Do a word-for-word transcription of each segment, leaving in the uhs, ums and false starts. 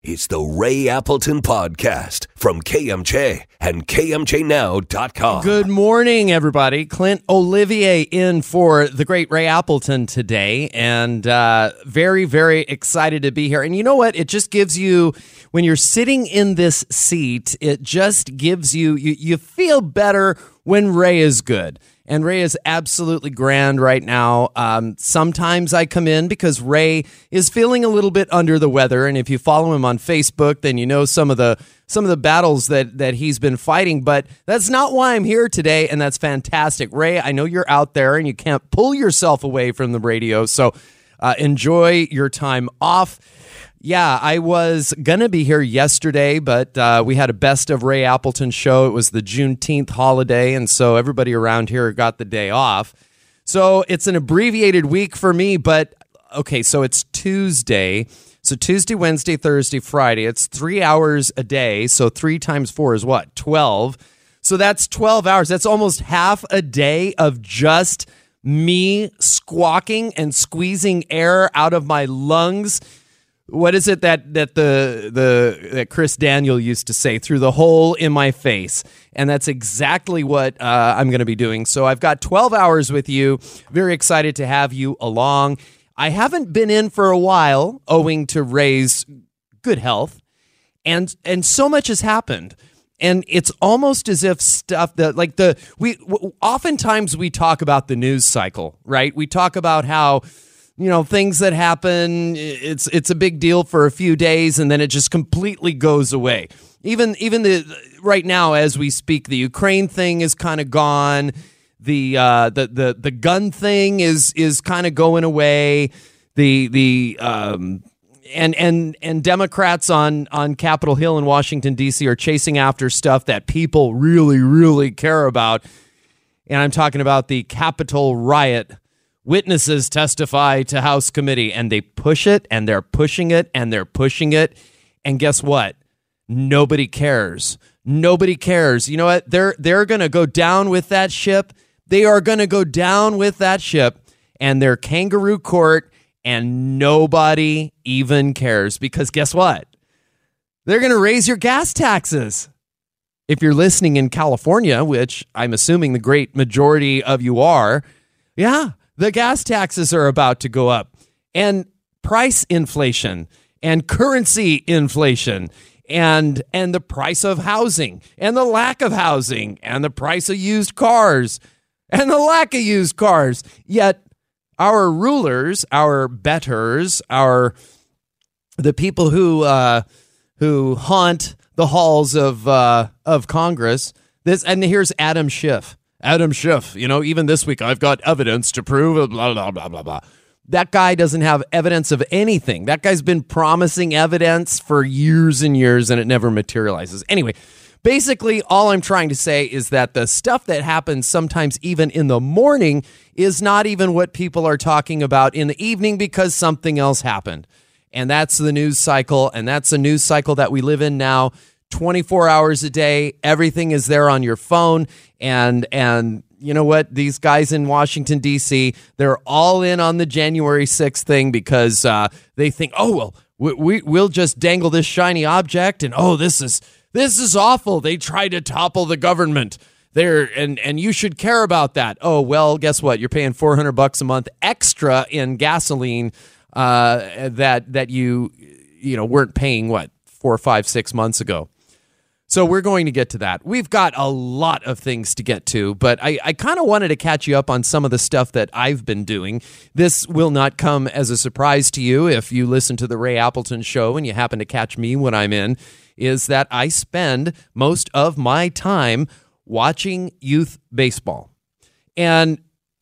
It's the Ray Appleton Podcast from K M J and K M J now dot com. Good morning, everybody. Clint Olivier in for the great Ray Appleton today, and uh, very, very excited to be here. And you know what? It just gives you, when you're sitting in this seat, it just gives you, you, you feel better when Ray is good. And Ray is absolutely grand right now. Um, sometimes I come in because Ray is feeling a little bit under the weather, and if you follow him on Facebook, then you know some of the some of the battles that that he's been fighting. But that's not why I'm here today, and that's fantastic. Ray, I know you're out there, and you can't pull yourself away from the radio, so uh, enjoy your time off. Yeah, I was going to be here yesterday, but uh, we had a Best of Ray Appleton show. It was the Juneteenth holiday, and so everybody around here got the day off. So it's an abbreviated week for me, but okay, so it's Tuesday. So Tuesday, Wednesday, Thursday, Friday. It's three hours a day, so three times four is what? twelve. So that's twelve hours. That's almost half a day of just me squawking and squeezing air out of my lungs. What is it that that the the that Chris Daniel used to say? Through the hole in my face. And that's exactly what uh, I'm going to be doing. So I've got twelve hours with you. Very excited to have you along. I haven't been in for a while, owing to Ray's good health, and and so much has happened. And it's almost as if stuff that like the we w- oftentimes we talk about the news cycle, right? We talk about how, you know, things that happen, it's it's a big deal for a few days, and then it just completely goes away. Even even the right now as we speak, the Ukraine thing is kind of gone. The uh, the the the gun thing is is kind of going away. The the um, and and and Democrats on on Capitol Hill in Washington D C are chasing after stuff that people really really care about. And I'm talking about the Capitol riot. Witnesses testify to House committee, and they push it, and they're pushing it, and they're pushing it. And guess what? Nobody cares. Nobody cares. You know what? They're they're going to go down with that ship. They are going to go down with that ship, and their kangaroo court, and nobody even cares. Because guess what? They're going to raise your gas taxes. If you're listening in California, which I'm assuming the great majority of you are, yeah, the gas taxes are about to go up, and price inflation and currency inflation and and the price of housing and the lack of housing and the price of used cars and the lack of used cars. Yet our rulers, our betters, our the people who uh, who haunt the halls of uh, of Congress. This and here's Adam Schiff. Adam Schiff, you know, even this week, I've got evidence to prove, blah, blah, blah, blah, blah. That guy doesn't have evidence of anything. That guy's been promising evidence for years and years, and it never materializes. Anyway, basically, all I'm trying to say is that the stuff that happens sometimes even in the morning is not even what people are talking about in the evening because something else happened. And that's the news cycle, and that's the news cycle that we live in now. twenty-four hours a day, everything is there on your phone, and and you know what? These guys in Washington, D C, they're all in on the January sixth thing because uh, they think, oh, well, we, we, we'll just dangle this shiny object, and oh, this is this is awful. They tried to topple the government. There and and you should care about that. Oh, well, guess what? You're paying four hundred bucks a month extra in gasoline uh, that that you you know weren't paying, what, four, five, six months ago. So we're going to get to that. We've got a lot of things to get to, but I, I kind of wanted to catch you up on some of the stuff that I've been doing. This will not come as a surprise to you if you listen to the Ray Appleton show and you happen to catch me when I'm in, is that I spend most of my time watching youth baseball. And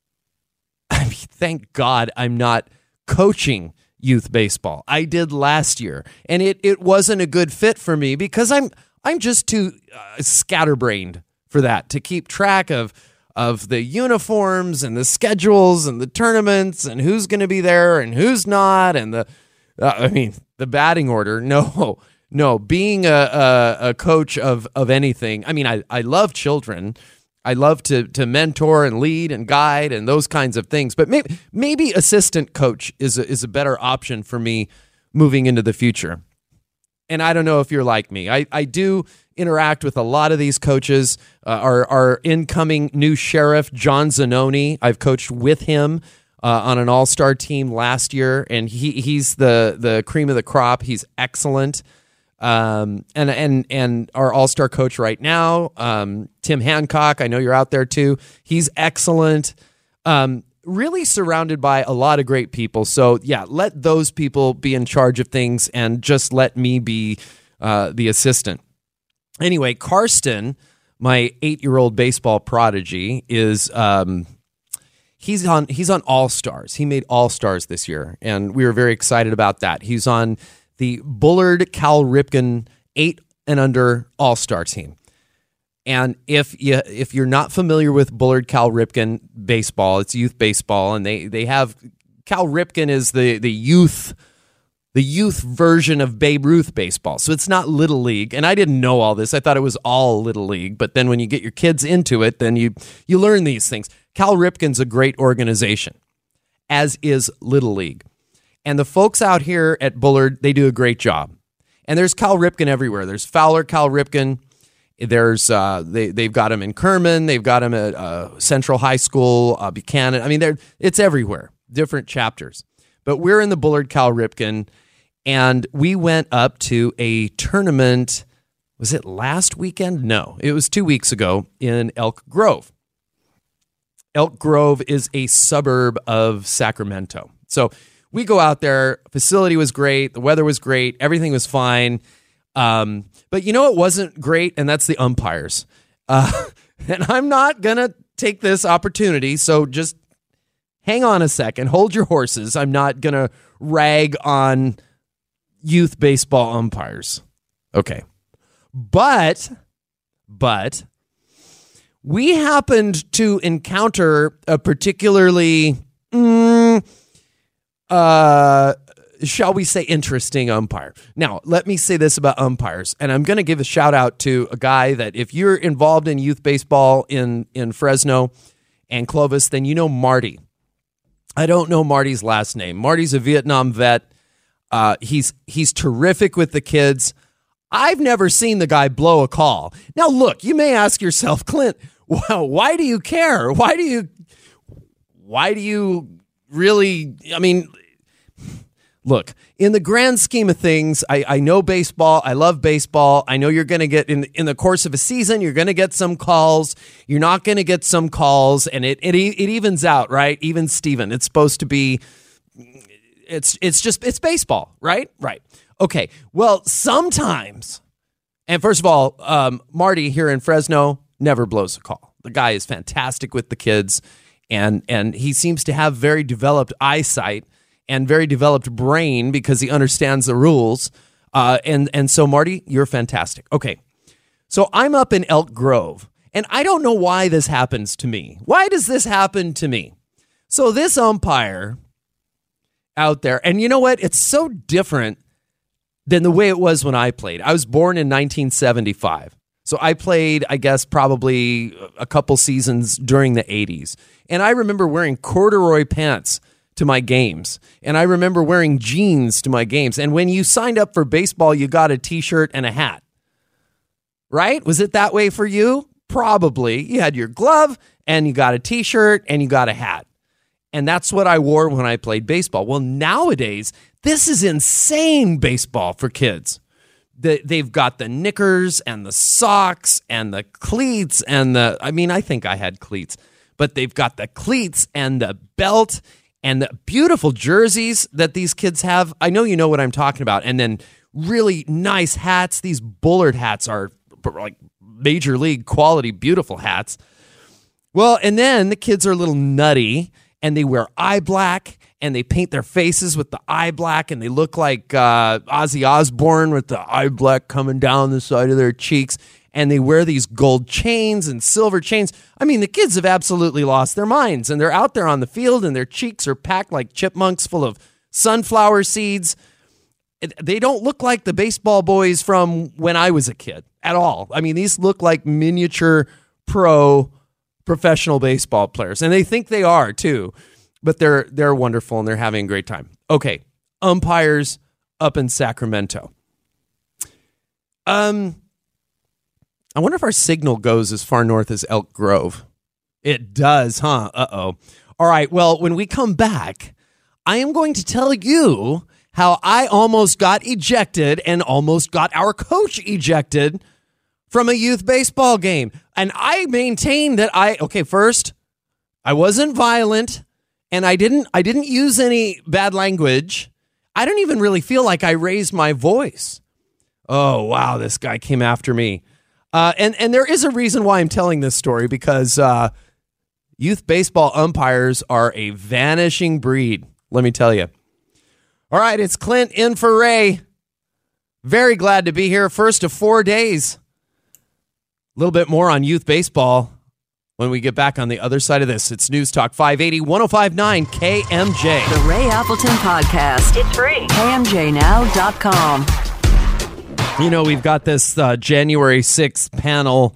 I mean, thank God I'm not coaching youth baseball. I did last year, and it, it wasn't a good fit for me because I'm I'm just too uh, scatterbrained for that, to keep track of of the uniforms and the schedules and the tournaments and who's going to be there and who's not, and the uh, I mean the batting order. No, no. Being a, a, a coach of of anything, I mean, I, I love children. I love to to mentor and lead and guide and those kinds of things. But maybe maybe assistant coach is a, is a better option for me moving into the future. and I don't know if you're like me. I, I do interact with a lot of these coaches. Uh, our, our incoming new sheriff, John Zanoni, I've coached with him uh, on an all-star team last year, and he he's the, the cream of the crop. He's excellent. Um, and, and, and our all-star coach right now, um, Tim Hancock, I know you're out there too. He's excellent. Um, really surrounded by a lot of great people. So yeah, let those people be in charge of things and just let me be, uh, the assistant. Anyway, Karsten, my eight-year-old baseball prodigy, is, um, he's on, he's on All-Stars. He made All-Stars this year, and we were very excited about that. He's on the Bullard Cal Ripken eight and under All-Star team. And if you if you're not familiar with Bullard Cal Ripken baseball, it's youth baseball, and they they have Cal Ripken is the the youth the youth version of Babe Ruth baseball. So it's not Little League, and I didn't know all this. I thought it was all Little League, but then when you get your kids into it, then you you learn these things. Cal Ripken's a great organization, as is Little League. And the folks out here at Bullard, they do a great job. And there's Cal Ripken everywhere. There's Fowler Cal Ripken. There's uh, they they've got him in Kerman. They've got him at uh, Central High School, uh, Buchanan. I mean, they're it's everywhere. Different chapters. But we're in the Bullard Cal Ripken, and we went up to a tournament. Was it last weekend? No, it was two weeks ago in Elk Grove. Elk Grove is a suburb of Sacramento. So we go out there, facility was great, the weather was great, everything was fine. Um, but you know what wasn't great? And that's the umpires. Uh, and I'm not going to take this opportunity, so just hang on a second, hold your horses. I'm not going to rag on youth baseball umpires. Okay. But, but, we happened to encounter a particularly... Mm, Uh, shall we say interesting umpire. Now, let me say this about umpires, and I'm going to give a shout out to a guy that if you're involved in youth baseball in, in Fresno and Clovis, then you know Marty. I don't know Marty's last name. Marty's a Vietnam vet. Uh, he's he's terrific with the kids. I've never seen the guy blow a call. Now, look, you may ask yourself, Clint, well, why do you care? Why do you, why do you really, I mean, look, in the grand scheme of things, I, I know baseball. I love baseball. I know you're going to get, in in the course of a season, you're going to get some calls. You're not going to get some calls, and it, it it evens out, right? Even Steven. It's supposed to be, it's it's just, it's baseball, right? Right. Okay. Well, sometimes, and first of all, um, Marty here in Fresno never blows a call. The guy is fantastic with the kids. And and he seems to have very developed eyesight and very developed brain because he understands the rules. Uh, and, and so, Marty, you're fantastic. Okay, so I'm up in Elk Grove, and I don't know why this happens to me. Why does this happen to me? So this umpire out there, and you know what? It's so different than the way it was when I played. I was born in nineteen seventy-five. So I played, I guess, probably a couple seasons during the eighties. And I remember wearing corduroy pants to my games. And I remember wearing jeans to my games. And when you signed up for baseball, you got a T-shirt and a hat. Right? Was it that way for you? Probably. You had your glove, and you got a T-shirt, and you got a hat. And that's what I wore when I played baseball. Well, nowadays, this is insane baseball for kids. The, they've got the knickers and the socks and the cleats and the, I mean, I think I had cleats, but they've got the cleats and the belt and the beautiful jerseys that these kids have. I know you know what I'm talking about. And then really nice hats. These Bullard hats are like major league quality, beautiful hats. Well, and then the kids are a little nutty and they wear eye black. And they paint their faces with the eye black, and they look like uh, Ozzy Osbourne with the eye black coming down the side of their cheeks. And they wear these gold chains and silver chains. I mean, the kids have absolutely lost their minds, and they're out there on the field, and their cheeks are packed like chipmunks full of sunflower seeds. They don't look like the baseball boys from when I was a kid at all. I mean, these look like miniature pro professional baseball players, and they think they are too. But they're they're wonderful, and they're having a great time. Okay, umpires up in Sacramento. Um, I wonder if our signal goes as far north as Elk Grove. It does, huh? Uh-oh. All right, well, when we come back, I am going to tell you how I almost got ejected and almost got our coach ejected from a youth baseball game. And I maintain that I, okay, first, I wasn't violent and I didn't I didn't use any bad language. I don't even really feel like I raised my voice. Oh, wow, this guy came after me. Uh, and, and there is a reason why I'm telling this story, because uh, youth baseball umpires are a vanishing breed, let me tell you. All right, it's Clint in for Ray. Very glad to be here. First of four days. A little bit more on youth baseball when we get back on the other side of this. It's News Talk five eighty, one oh five point nine K M J. The Ray Appleton Podcast. It's free. K M J now dot com. You know, we've got this uh, January sixth panel,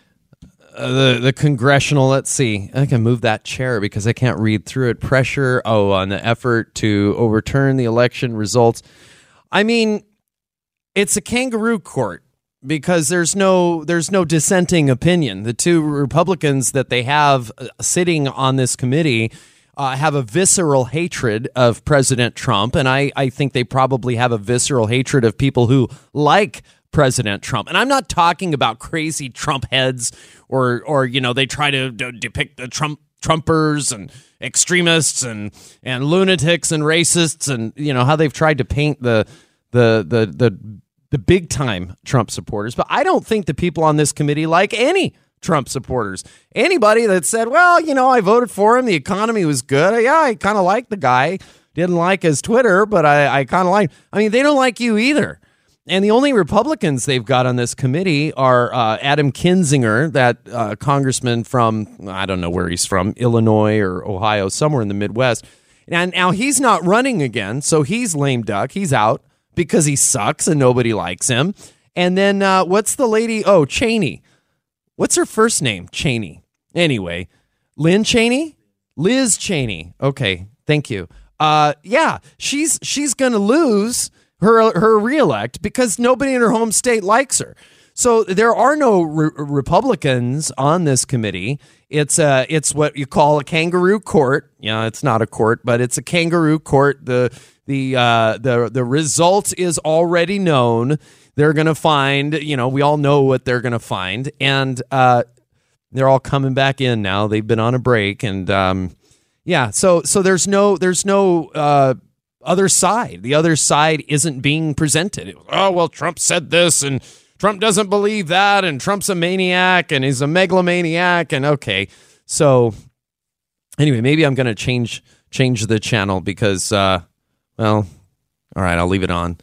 uh, the, the congressional, let's see. I can move that chair because I can't read through it. Pressure, oh, on the effort to overturn the election results. I mean, it's a kangaroo court because there's no there's no dissenting opinion. The two Republicans that they have sitting on this committee Uh, have a visceral hatred of President Trump, and I, I think they probably have a visceral hatred of people who like President Trump. And I'm not talking about crazy Trump heads or, or you know, they try to d- depict the Trump Trumpers and extremists and, and lunatics and racists, and you know how they've tried to paint the the the the the big time Trump supporters. But I don't think the people on this committee like any Trump supporters. Anybody that said, well, you know, I voted for him, the economy was good. Yeah, I kind of like the guy. Didn't like his Twitter, but I, I kind of like. I mean, they don't like you either. And the only Republicans they've got on this committee are uh, Adam Kinzinger, that uh, congressman from, I don't know where he's from, Illinois or Ohio, somewhere in the Midwest. And now he's not running again, so he's lame duck. He's out because he sucks and nobody likes him. And then uh, what's the lady? Oh, Cheney. What's her first name? Cheney. Anyway, Lynn Cheney? Liz Cheney. Okay, thank you. Uh, yeah, she's she's going to lose her her reelect because nobody in her home state likes her. So there are no re- Republicans on this committee. It's uh it's what you call a kangaroo court. Yeah, it's not a court, but it's a kangaroo court. The the uh, the the result is already known. They're going to find, you know, we all know what they're going to find. And uh, they're all coming back in now. They've been on a break. And um, yeah, so so there's no there's no uh, other side. The other side isn't being presented. Oh, well, Trump said this and Trump doesn't believe that. And Trump's a maniac and he's a megalomaniac. And okay, so anyway, maybe I'm going to change change the channel because, uh, well, all right, I'll leave it on.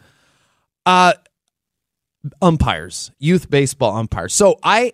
Uh Umpires, youth baseball umpires. So I,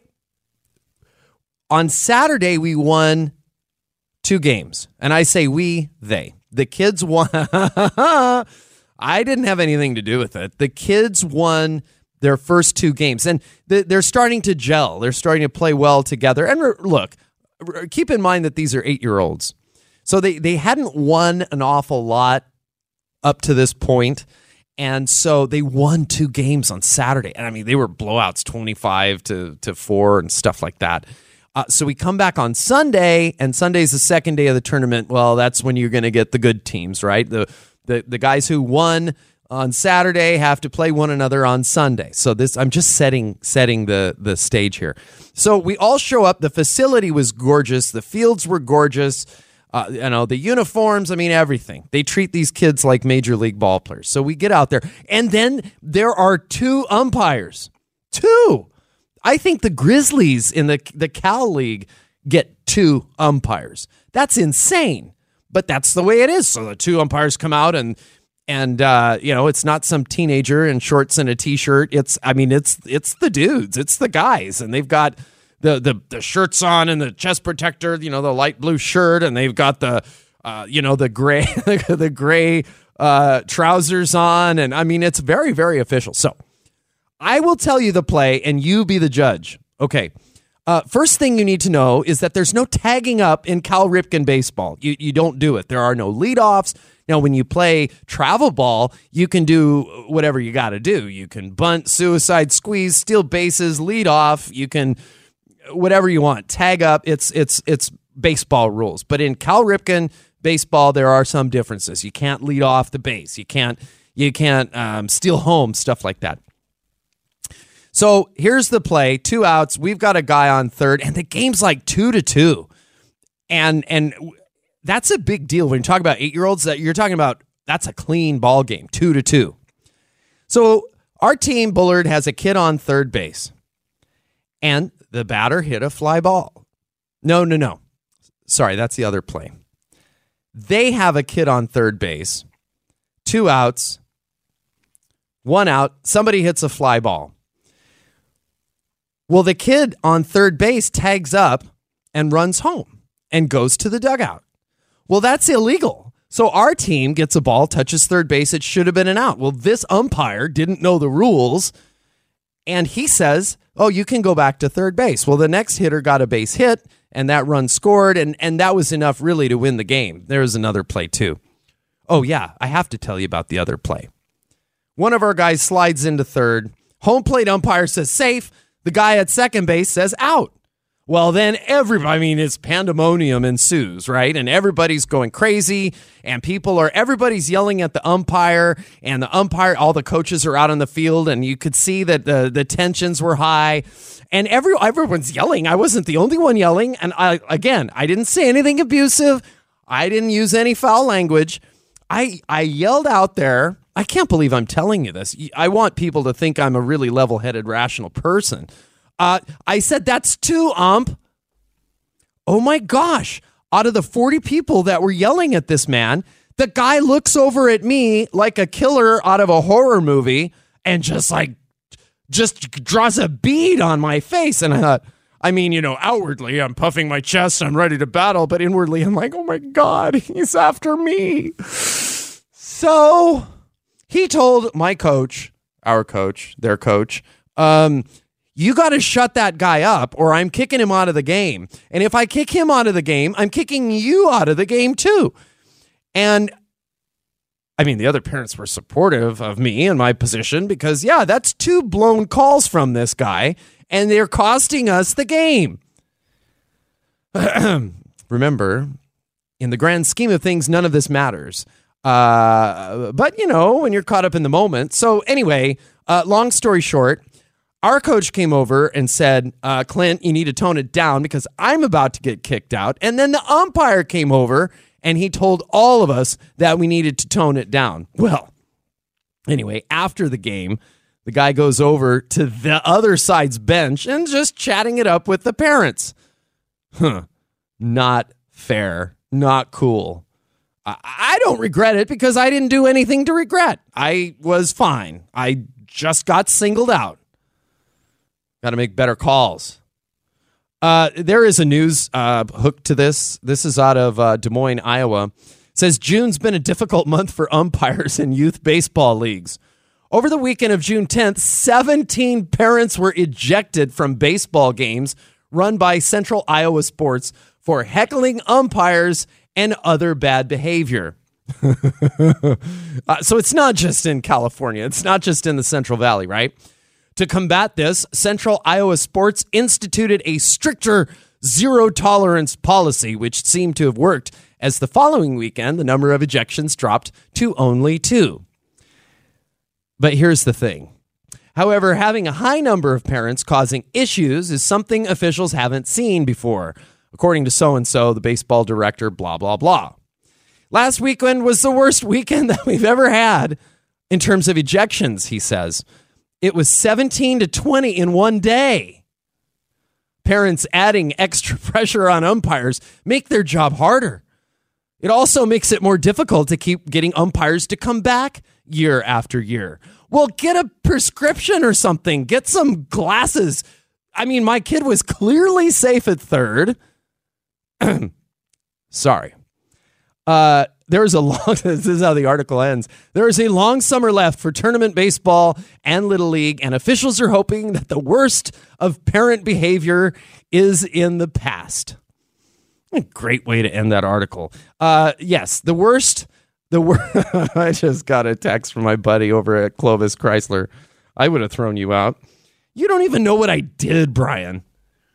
on Saturday, we won two games. And I say we, they. The kids won. I didn't have anything to do with it. The kids won their first two games. And they're starting to gel. They're starting to play well together. And look, keep in mind that these are eight-year-olds. So they, they hadn't won an awful lot up to this point. And so they won two games on Saturday. And I mean, they were blowouts, twenty-five to four and stuff like that. Uh, so we come back on Sunday, and Sunday's the second day of the tournament. Well, that's when you're going to get the good teams, right? The, the the guys who won on Saturday have to play one another on Sunday. So this, I'm just setting setting the, the stage here. So we all show up. The facility was gorgeous. The fields were gorgeous. Uh, you know, the uniforms, I mean, everything. They treat these kids like major league ball players. So we get out there, and then there are two umpires. Two. I think the Grizzlies in the, the Cal League get two umpires. That's insane, but that's the way it is. So the two umpires come out, and, and uh, you know, it's not some teenager in shorts and a T-shirt. It's, I mean, it's it's the dudes. It's the guys, and they've got The, the the shirts on and the chest protector, you know, the light blue shirt, and they've got the, uh, you know, the gray the gray uh, trousers on, and I mean, it's very, very official. So I will tell you the play, and you be the judge. Okay. Uh, first thing you need to know is that there's no tagging up in Cal Ripken baseball. You you don't do it. There are no leadoffs. Now, when you play travel ball, you can do whatever you got to do. You can bunt, suicide, squeeze, steal bases, lead off. You can whatever you want, tag up. It's it's it's baseball rules. But in Cal Ripken baseball, there are some differences. You can't lead off the base. You can't you can't um, steal home, stuff like that. So here's the play: two outs. We've got a guy on third, and the game's like two to two, and and. That's a big deal when you talk about eight-year-olds. That you're talking about, that's a clean ball game, two to two. So our team, Bullard, has a kid on third base, and the batter hit a fly ball. No, no, no. Sorry, that's the other play. They have a kid on third base, two outs, one out. Somebody hits a fly ball. Well, the kid on third base tags up and runs home and goes to the dugout. Well, that's illegal. So our team gets a ball, touches third base. It should have been an out. Well, this umpire didn't know the rules, and he says, oh, you can go back to third base. Well, the next hitter got a base hit, and that run scored, and, and that was enough really to win the game. There was another play, too. Oh, yeah, I have to tell you about the other play. One of our guys slides into third. Home plate umpire says safe. The guy at second base says out. Well, then everybody, I mean, it's pandemonium ensues, right? And everybody's going crazy, and people are, everybody's yelling at the umpire, and the umpire, all the coaches are out on the field, and you could see that the, the tensions were high, and every everyone's yelling. I wasn't the only one yelling, and I again, I didn't say anything abusive. I didn't use any foul language. I I yelled out there. I can't believe I'm telling you this. I want people to think I'm a really level-headed, rational person. Uh, I said, that's two, ump. Oh, my gosh. Out of the forty people that were yelling at this man, the guy looks over at me like a killer out of a horror movie and just like, just draws a bead on my face. And I thought, I mean, you know, outwardly, I'm puffing my chest. I'm ready to battle. But inwardly, I'm like, oh, my God, he's after me. So he told my coach, our coach, their coach, um, you got to shut that guy up or I'm kicking him out of the game. And if I kick him out of the game, I'm kicking you out of the game too. And I mean, the other parents were supportive of me and my position because, yeah, that's two blown calls from this guy and they're costing us the game. Remember, in the grand scheme of things, none of this matters. Uh, but, you know, when you're caught up in the moment. So anyway, uh, long story short, our coach came over and said, uh, Clint, you need to tone it down because I'm about to get kicked out. And then the umpire came over and he told all of us that we needed to tone it down. Well, anyway, after the game, the guy goes over to the other side's bench and just chatting it up with the parents. Huh. Not fair. Not cool. I, I don't regret it because I didn't do anything to regret. I was fine. I just got singled out. Got to make better calls. Uh, there is a news uh, hook to this. This is out of uh, Des Moines, Iowa. It says June's been a difficult month for umpires in youth baseball leagues. Over the weekend of June tenth, seventeen parents were ejected from baseball games run by Central Iowa Sports for heckling umpires and other bad behavior. uh, so it's not just in California. It's not just in the Central Valley, right? To combat this, Central Iowa Sports instituted a stricter zero tolerance policy, which seemed to have worked, as the following weekend, the number of ejections dropped to only two. But here's the thing. However, having a high number of parents causing issues is something officials haven't seen before, according to so-and-so, the baseball director, blah, blah, blah. Last weekend was the worst weekend that we've ever had in terms of ejections, he says. It was seventeen to twenty in one day. Parents adding extra pressure on umpires make their job harder. It also makes it more difficult to keep getting umpires to come back year after year. Well, get a prescription or something. Get some glasses. I mean, my kid was clearly safe at third. Sorry. Uh, there is a long, this is how the article ends. There is a long summer left for tournament baseball and Little League, and officials are hoping that the worst of parent behavior is in the past. A great way to end that article. Uh, yes, the worst, The word I just got a text from my buddy over at Clovis Chrysler. I would have thrown you out. You don't even know what I did, Brian.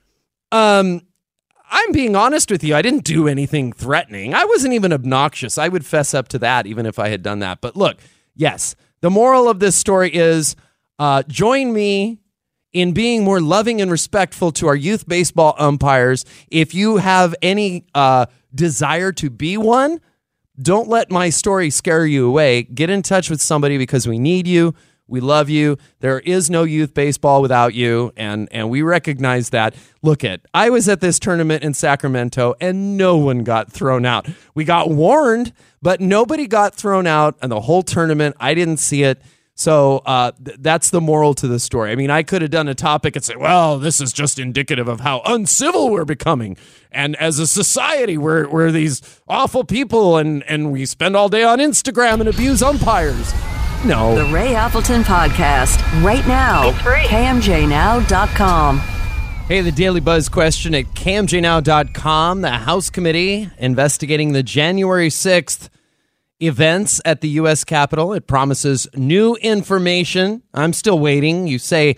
Um, I'm being honest with you. I didn't do anything threatening. I wasn't even obnoxious. I would fess up to that even if I had done that. But look, yes, the moral of this story is uh, join me in being more loving and respectful to our youth baseball umpires. If you have any uh, desire to be one, don't let my story scare you away. Get in touch with somebody because we need you. We love you. There is no youth baseball without you, and, and we recognize that. Look at, I was at this tournament in Sacramento, and no one got thrown out. We got warned, but nobody got thrown out in the whole tournament. I didn't see it. So uh, th- that's the moral to the story. I mean, I could have done a topic and say, well, this is just indicative of how uncivil we're becoming. And as a society, we're, we're these awful people, and, and we spend all day on Instagram and abuse umpires. No. The Ray Appleton Podcast, right now. It's free. K M J now dot com. Hey, the Daily Buzz question at K M J now dot com. The House Committee investigating the January sixth events at the U S Capitol. It promises new information. I'm still waiting. You say,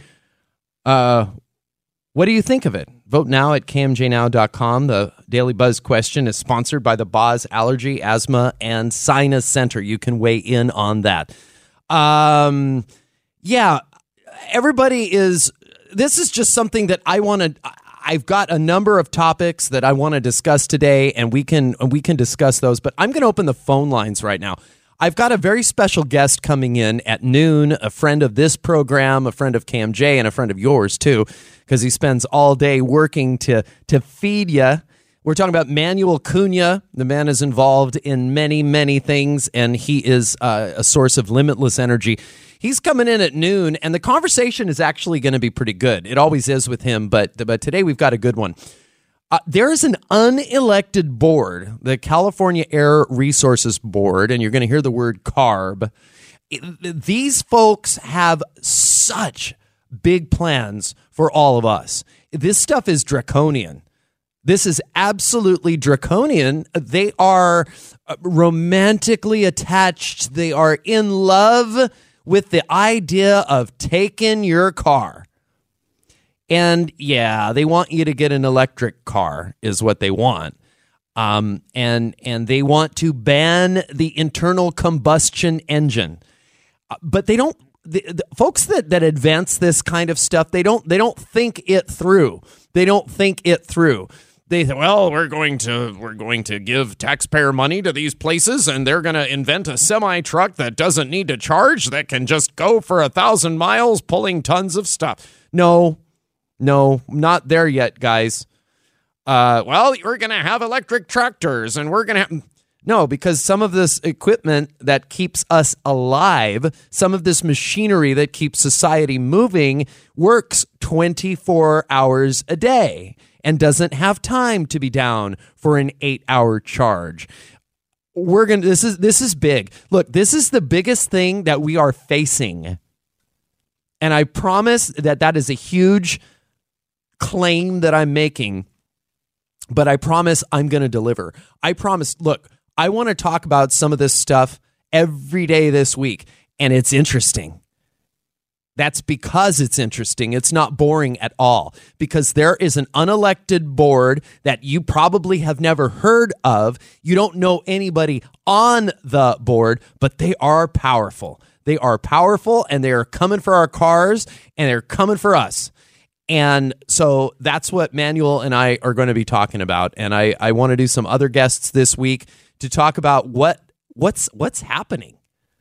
uh, what do you think of it? Vote now at K M J now dot com. The Daily Buzz question is sponsored by the Boz Allergy, Asthma, and Sinus Center. You can weigh in on that. Um, yeah, everybody is, this is just something that I want to, I've got a number of topics that I want to discuss today, and we can, we can discuss those, but I'm going to open the phone lines right now. I've got a very special guest coming in at noon, a friend of this program, a friend of K M J, and a friend of yours too, because he spends all day working to, to feed you. We're talking about Manuel Cunha. The man is involved in many, many things, and he is uh, a source of limitless energy. He's coming in at noon, and the conversation is actually going to be pretty good. It always is with him, but, but today we've got a good one. Uh, there is an unelected board, the California Air Resources Board, and you're going to hear the word CARB. It, these folks have such big plans for all of us. This stuff is draconian. This is absolutely draconian. They are romantically attached. They are in love with the idea of taking your car. And yeah, they want you to get an electric car is what they want. Um, and and they want to ban the internal combustion engine. Uh, but they don't, the, the folks that, that advance this kind of stuff, they don't they don't think it through. They don't think it through. They say, well, we're going to we're going to give taxpayer money to these places, and they're going to invent a semi truck that doesn't need to charge, that can just go for a thousand miles, pulling tons of stuff. No, no, not there yet, guys. Uh, well, we're going to have electric tractors, and we're going to have no, because some of this equipment that keeps us alive, some of this machinery that keeps society moving, works twenty-four hours a day. And doesn't have time to be down for an eight-hour charge. We're gonna. This is this is big. Look, this is the biggest thing that we are facing, and I promise that that is a huge claim that I'm making. But I promise I'm going to deliver. I promise. Look, I want to talk about some of this stuff every day this week, and it's interesting. That's because it's interesting. It's not boring at all, because there is an unelected board that you probably have never heard of. You don't know anybody on the board, but they are powerful. They are powerful, and they are coming for our cars, and they're coming for us. And so that's what Manuel and I are going to be talking about. And I, I want to do some other guests this week to talk about what what's what's happening.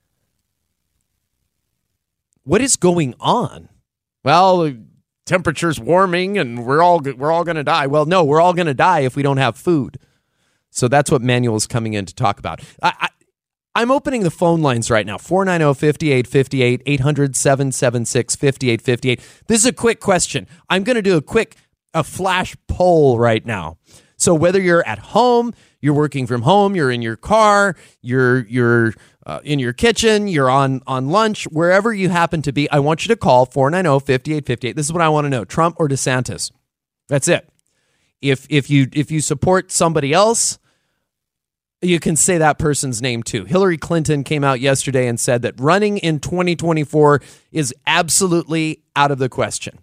What is going on? Well, temperature's warming and we're all we're all going to die. Well, no, we're all going to die if we don't have food. So that's what Manuel is coming in to talk about. I, I, I'm opening the phone lines right now. four nine zero, five eight five eight, eight hundred, seven seven six, five eight five eight. This is a quick question. I'm going to do a quick a flash poll right now. So whether you're at home, you're working from home, you're in your car, you're you're uh, in your kitchen, you're on, on lunch, wherever you happen to be, I want you to call four nine zero, five eight five eight. This is what I want to know. Trump or DeSantis? That's it. If if you if you support somebody else, you can say that person's name too. Hillary Clinton came out yesterday and said that running in twenty twenty-four is absolutely out of the question.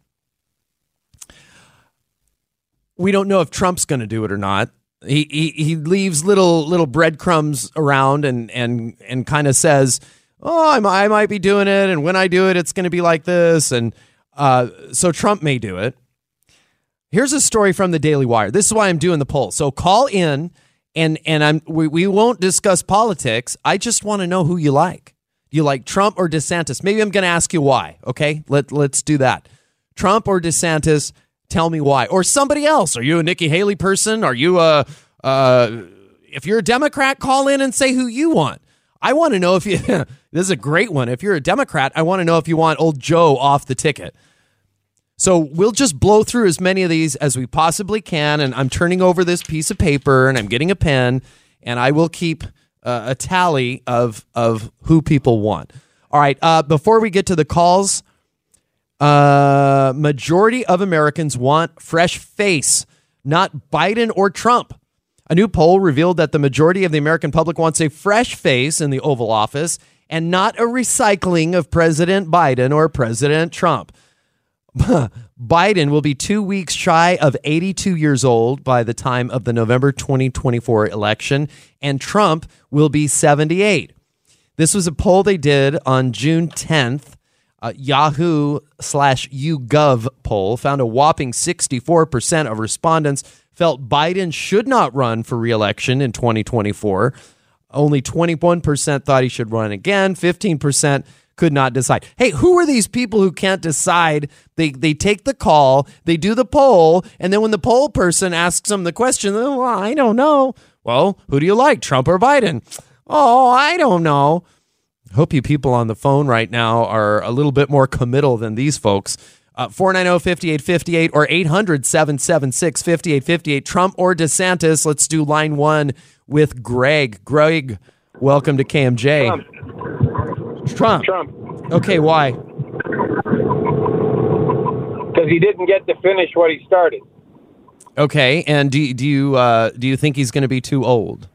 We don't know if Trump's going to do it or not. He, he he leaves little little breadcrumbs around and and and kind of says, "Oh, I, I might be doing it, and when I do it, it's going to be like this." And uh, so Trump may do it. Here's a story from the Daily Wire. This is why I'm doing the poll. So call in, and and I'm we, we won't discuss politics. I just want to know who you like. Do you like Trump or DeSantis? Maybe I'm going to ask you why. Okay, let let's do that. Trump or DeSantis? Tell me why. Or somebody else. Are you a Nikki Haley person? Are you a, uh, if you're a Democrat, call in and say who you want. I want to know if you, this is a great one. If you're a Democrat, I want to know if you want old Joe off the ticket. So we'll just blow through as many of these as we possibly can. And I'm turning over this piece of paper and I'm getting a pen and I will keep uh, a tally of, of who people want. All right. Uh, before we get to the calls, Uh, majority of Americans want fresh face, not Biden or Trump. A new poll revealed that the majority of the American public wants a fresh face in the Oval Office and not a recycling of President Biden or President Trump. Biden will be two weeks shy of eighty-two years old by the time of the November twenty twenty-four election, and Trump will be seventy-eight. This was a poll they did on June tenth. Uh, Yahoo slash YouGov poll found a whopping sixty-four percent of respondents felt Biden should not run for re-election in twenty twenty-four. Only twenty-one percent thought he should run again. fifteen percent could not decide. Hey, who are these people who can't decide? They they take the call, they do the poll, and then when the poll person asks them the question, oh, well, I don't know. Well, who do you like, Trump or Biden? Oh, I don't know. Hope you people on the phone right now are a little bit more committal than these folks. Uh, four nine zero, five eight five eight or eight hundred, seven seven six, five eight five eight. Trump or DeSantis? Let's do line one with Greg. Greg, welcome to K M J. Trump. Trump. Trump. Okay, why? Because he didn't get to finish what he started. Okay, and do, do you uh, do you think he's going to be too old?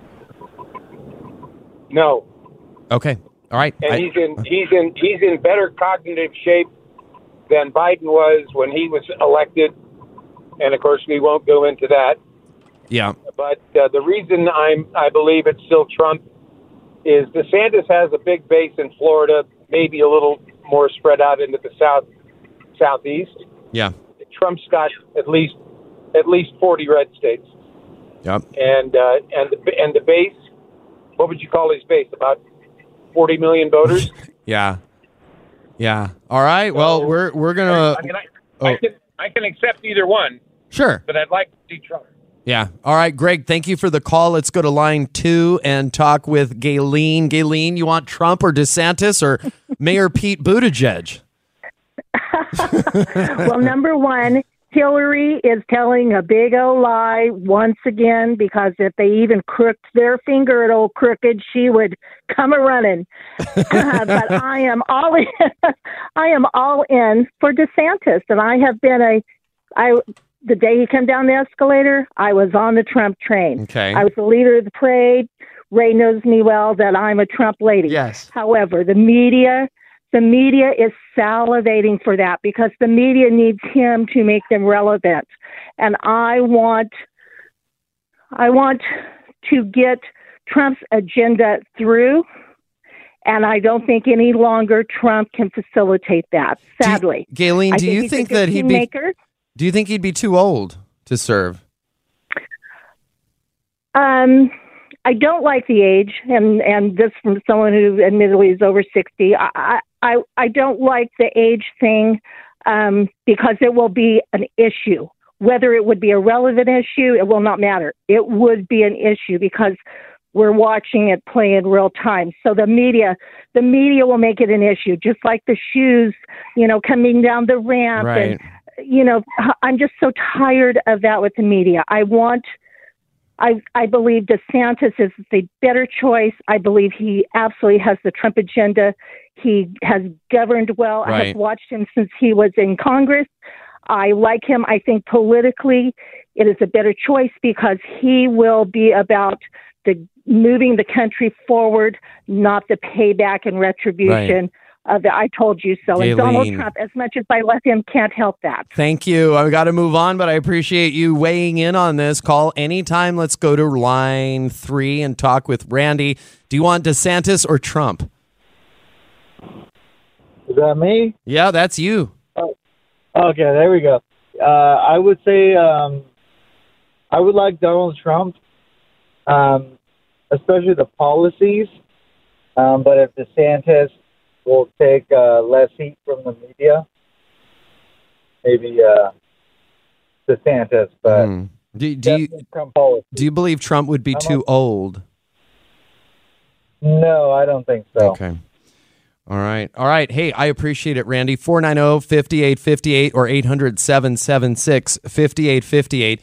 No. Okay. All right. And I, he's in he's in he's in better cognitive shape than Biden was when he was elected. And of course, we won't go into that. Yeah. But uh, the reason I'm I believe it's still Trump is DeSantis has a big base in Florida, maybe a little more spread out into the south southeast. Yeah. Trump's got at least at least forty red states. Yep. And uh, and the and the base. What would you call his base? About forty million voters. Yeah. Yeah. All right. Well, So, we're we're gonna. I mean, I, oh. I can I can accept either one, Sure. but I'd like to see Trump. Yeah. All right, Greg. Thank you for the call. Let's go to line two and talk with Gayleen. Gayleen, you want Trump or DeSantis or Mayor Pete Buttigieg? Well, number one, Hillary is telling a big old lie once again, because if they even crooked their finger at old Crooked, she would come a running. Uh, but I am all in, I am all in for DeSantis, and I have been a I the day he came down the escalator, I was on the Trump train. Okay. I was the leader of the parade. Ray knows me well that I'm a Trump lady. Yes. However, the media. The media is salivating for that because the media needs him to make them relevant. And I want, I want to get Trump's agenda through. And I don't think any longer Trump can facilitate that, sadly. Do you, Gayleen, I do think you he's think a good that he'd be, kingmaker. do you think he'd be too old to serve? Um, I don't like the age, and, and this from someone who admittedly is over sixty. I, I, I don't like the age thing um, because it will be an issue. Whether it would be a relevant issue, it will not matter. It would be an issue because we're watching it play in real time. So the media, the media will make it an issue, just like the shoes, you know, coming down the ramp. Right. And, you know, I'm just so tired of that with the media. I want... I, I believe DeSantis is the better choice. I believe he absolutely has the Trump agenda. He has governed well. Right. I have watched him since he was in Congress. I like him. I think politically it is a better choice because he will be about the moving the country forward, not the payback and retribution. Right. Uh, the I told you so. Gaylene. And Donald Trump, as much as I love him, can't help that. Thank you. I've got to move on, but I appreciate you weighing in on this. Call anytime. Let's go to line three and talk with Randy. Do you want DeSantis or Trump? Is that me? Yeah, that's you. Oh, okay, there we go. Uh, I would say um, I would like Donald Trump, um, especially the policies. Um, but if DeSantis will take uh, less heat from the media, maybe uh, DeSantis. But mm. do, do you Trump policy. do you believe Trump would be too old? No, I don't think so. Okay. All right. All right. Hey, I appreciate it, Randy. four nine zero, five eight five eight or eight hundred, seven seven six, five eight five eight.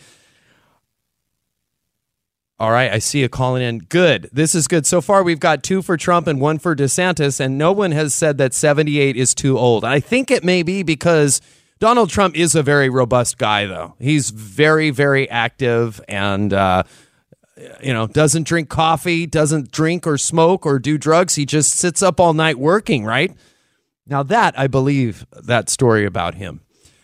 All right. I see you calling in. Good. This is good. So far, we've got two for Trump and one for DeSantis, and no one has said that seventy-eight is too old. I think it may be because Donald Trump is a very robust guy, though. He's very, very active and, uh, you know, doesn't drink coffee, doesn't drink or smoke or do drugs. He just sits up all night working, right? Now that, I believe that story about him.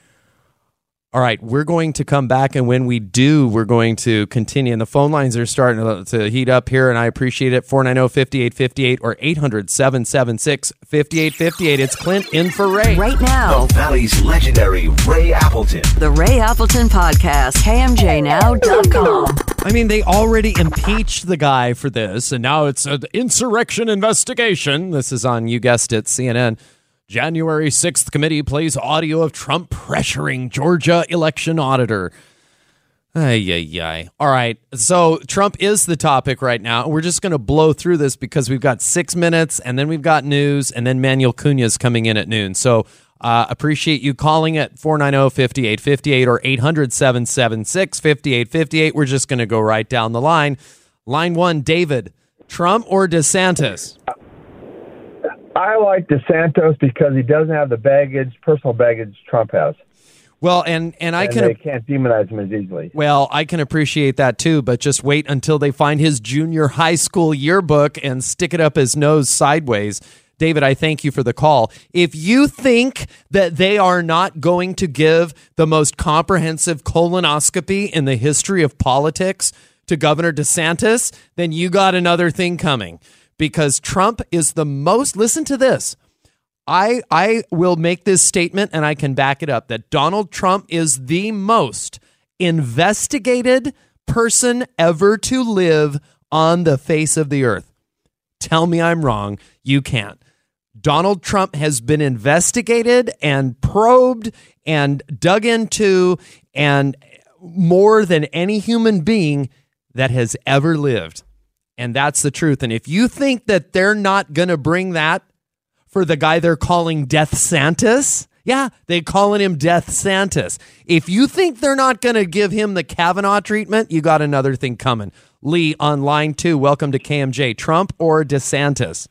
All right, we're going to come back, and when we do, we're going to continue. And the phone lines are starting to, to heat up here, and I appreciate it. four nine zero, five eight five eight or eight hundred, seven seven six, five eight five eight. It's Clint in for Ray. Right now, The Valley's legendary Ray Appleton. the Ray Appleton Podcast, K M J now dot com. I mean, they already impeached the guy for this, and now it's an insurrection investigation. This is on, you guessed it, C N N. January sixth committee plays audio of Trump pressuring Georgia election auditor. Ay, ay, ay. All right, so Trump is the topic right now. We're just going to blow through this because we've got six minutes, and then we've got news, and then Manuel Cunha's coming in at noon. So uh, appreciate you calling at four nine zero, five eight five eight or eight hundred, seven seven six, five eight five eight. We're just going to go right down the line. Line one, David, Trump or DeSantis? I like DeSantis because he doesn't have the baggage, personal baggage Trump has. Well, and, and I and can... they can't demonize him as easily. Well, I can appreciate that too, but just wait until they find his junior high school yearbook and stick it up his nose sideways. David, I thank you for the call. If you think that they are not going to give the most comprehensive colonoscopy in the history of politics to Governor DeSantis, then you got another thing coming. Because Trump is the most, listen to this, I I will make this statement and I can back it up, that Donald Trump is the most investigated person ever to live on the face of the earth. Tell me I'm wrong. You can't. Donald Trump has been investigated and probed and dug into and more than any human being that has ever lived. And that's the truth. And if you think that they're not going to bring that for the guy they're calling Death Santis, yeah, they're calling him Death Santis. If you think they're not going to give him the Kavanaugh treatment, you got another thing coming. Lee on line two, welcome to K M J. Trump or DeSantis?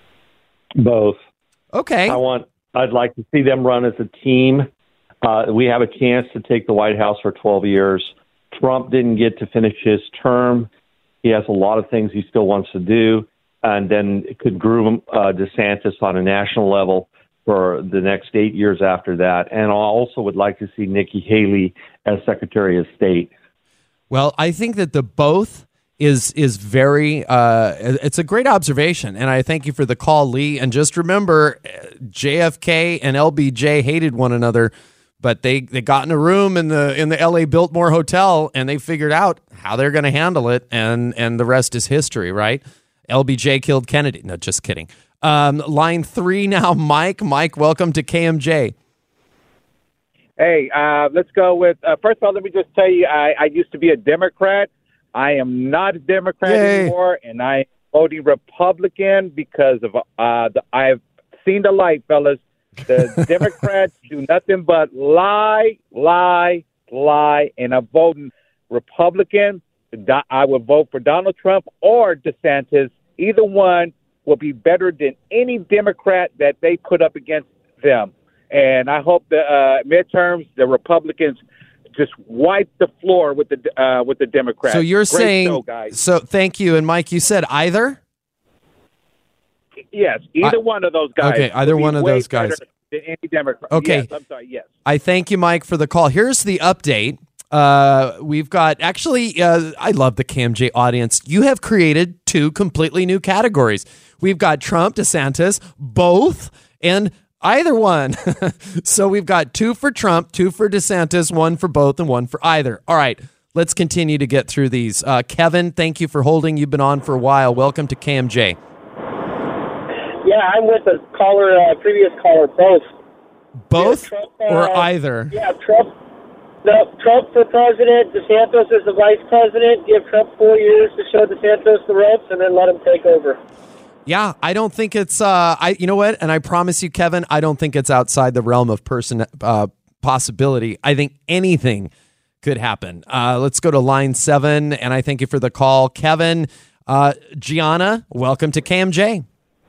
Both. Okay. I want. I'd like to see them run as a team. Uh, we have a chance to take the White House for twelve years. Trump didn't get to finish his term. He has a lot of things he still wants to do, and then it could groom uh, DeSantis on a national level for the next eight years after that. And I also would like to see Nikki Haley as Secretary of State. Well, I think that the both is is very, uh, it's a great observation, and I thank you for the call, Lee. And just remember, J F K and L B J hated one another, but they, they got in a room in the in the L A Biltmore Hotel, and they figured out how they're going to handle it, and and the rest is history, right? L B J killed Kennedy. No, just kidding. Um, line three now, Mike. Mike, welcome to K M J. Hey, uh, let's go with, uh, first of all, let me just tell you, I, I used to be a Democrat. I am not a Democrat Yay. anymore, and I am voting Republican because of uh, the, I've seen the light, fellas. The Democrats do nothing but lie, lie, lie, and I'm voting Republican. I would vote for Donald Trump or DeSantis. Either one will be better than any Democrat that they put up against them. And I hope the uh, midterms, the Republicans just wipe the floor with the uh, with the Democrats. So you're Great saying, show, guys. so thank you. And Mike, you said either? Yes, either I, one of those guys. Okay, either one of those guys. Than any Democrat. Okay. Yes, I'm sorry, yes. I thank you, Mike, for the call. Here's the update. Uh, we've got, actually, uh, I love the K M J audience. You have created two completely new categories. We've got Trump, DeSantis, both, and either one. So we've got two for Trump, two for DeSantis, one for both, and one for either. All right, let's continue to get through these. Uh, Kevin, thank you for holding. You've been on for a while. Welcome to K M J. Yeah, I'm with the caller, uh, previous caller, both. Both yeah, Trump, uh, or either? Yeah, Trump. No, Trump for president, DeSantis as the vice president. Give Trump four years to show DeSantis the ropes, and then let him take over. Yeah, I don't think it's. Uh, I you know what? And I promise you, Kevin, I don't think it's outside the realm of person uh, possibility. I think anything could happen. Uh, let's go to line seven, and I thank you for the call, Kevin. Uh, Gianna, welcome to K M J.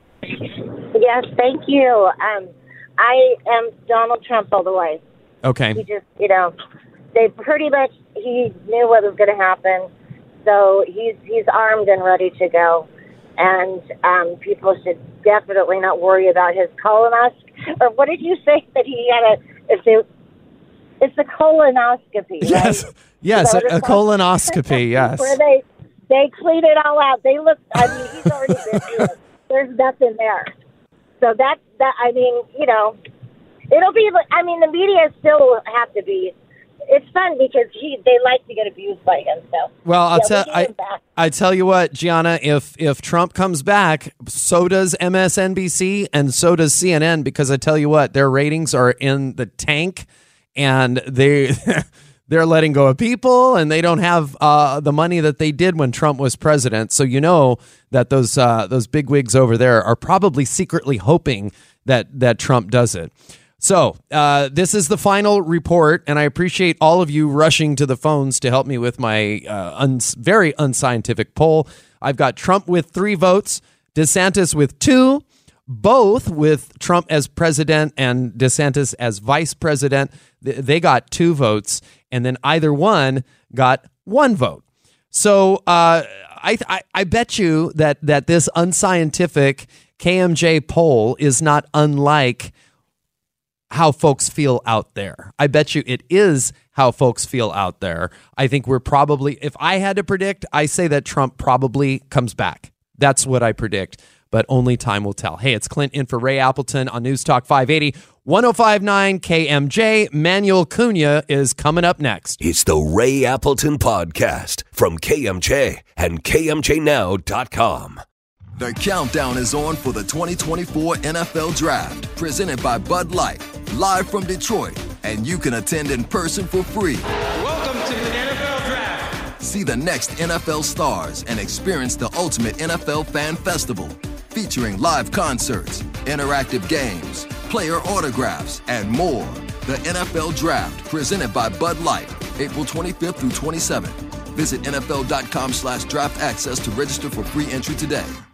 Yes, thank you. Um, I am Donald Trump all the way. Okay. He just, you know, they pretty much, he knew what was going to happen. So he's he's armed and ready to go. And um, people should definitely not worry about his colonoscopy. Or what did you say that he had a, it's a, it's a colonoscopy, right? Yes, yes, a, a colonoscopy, yes. Where they, they clean it all out. They look, I mean, he's already been through it. There's nothing there. So that's, that, I mean, you know, it'll be, I mean, the media still have to be, it's fun because he, they like to get abused by him. So, well, I'll yeah, tell we'll I, back. I tell you what, Gianna, if if Trump comes back, so does M S N B C and so does C N N, because I tell you what, their ratings are in the tank, and they they're letting go of people, and they don't have uh, the money that they did when Trump was president. So you know that those uh, those bigwigs over there are probably secretly hoping that that Trump does it. So uh, this is the final report, and I appreciate all of you rushing to the phones to help me with my uh, uns- very unscientific poll. I've got Trump with three votes, DeSantis with two, both with Trump as president and DeSantis as vice president. They got two votes, and then either one got one vote. So uh, I, I I bet you that that this unscientific K M J poll is not unlike how folks feel out there. I bet you it is how folks feel out there. I think we're probably, if I had to predict, I say that Trump probably comes back. That's what I predict, but only time will tell. Hey, it's Clint in for Ray Appleton on News Talk five eighty, one oh five point nine K M J. Manuel Cunha is coming up next. It's the Ray Appleton Podcast from K M J and K M J now dot com. The countdown is on for the twenty twenty-four N F L Draft, presented by Bud Light, live from Detroit, and you can attend in person for free. Welcome to the N F L Draft. See the next N F L stars and experience the ultimate N F L fan festival, featuring live concerts, interactive games, player autographs, and more. The N F L Draft, presented by Bud Light, April twenty-fifth through twenty-seventh. Visit N F L dot com slash draft access to register for free entry today.